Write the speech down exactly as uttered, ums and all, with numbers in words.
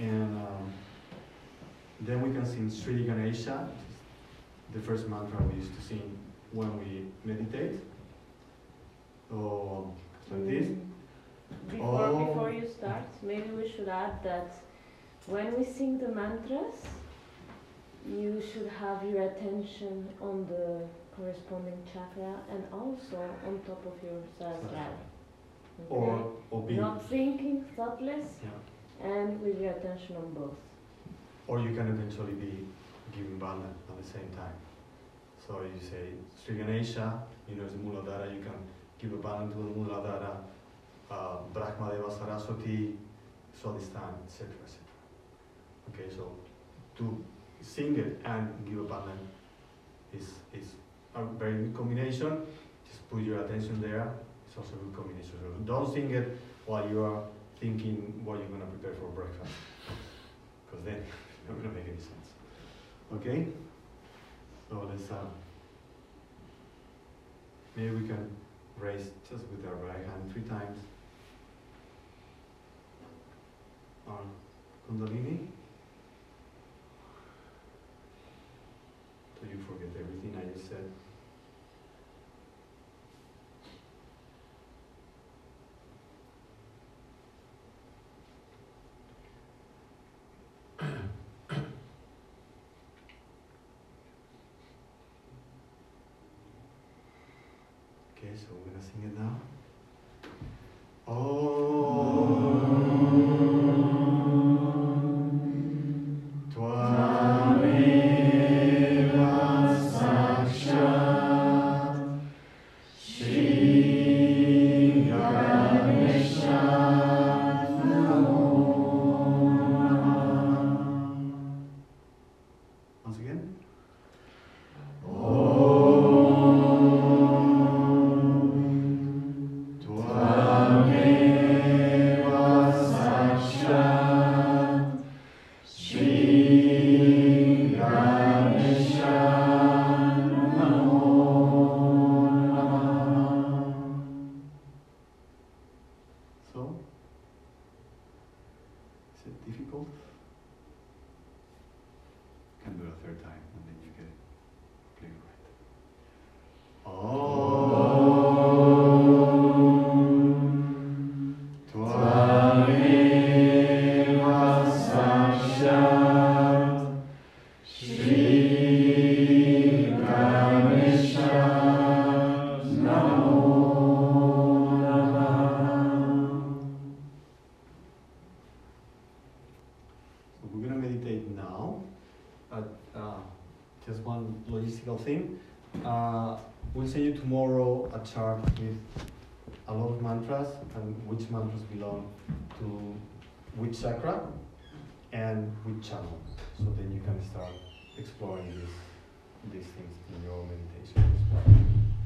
And um, then we can sing Sri Ganesha, the first mantra we used to sing when we meditate. Or like this. Before, oh. before you start, maybe we should add that when we sing the mantras, you should have your attention on the corresponding chakra and also on top of your sahasrara. Okay? Or, or be, not thinking, thoughtless, yeah. and with your attention on both. Or you can eventually be giving bala at the same time. So you say Sri Ganesha, you know, it's Muladhara, you can give a bala to the Muladhara, uh, Brahmadeva Saraswati, Swadhisthana, et cetera, et cetera. Okay, so to sing it and give a bala is is a very good combination. Just put your attention there. It's also a good combination. So don't sing it while you are thinking what you're going to prepare for breakfast, because then it's not going to make any sense. Okay? So let's, uh, maybe we can raise just with our right hand three times our Kundalini. So you forget everything I just said. Okay, so we're gonna sing it now. Om Tvameva Sakshat Shri Ganesha Namo Namah. Once again. Chart with a lot of mantras and which mantras belong to which chakra and which channel. So then you can start exploring these these things in your meditation as well.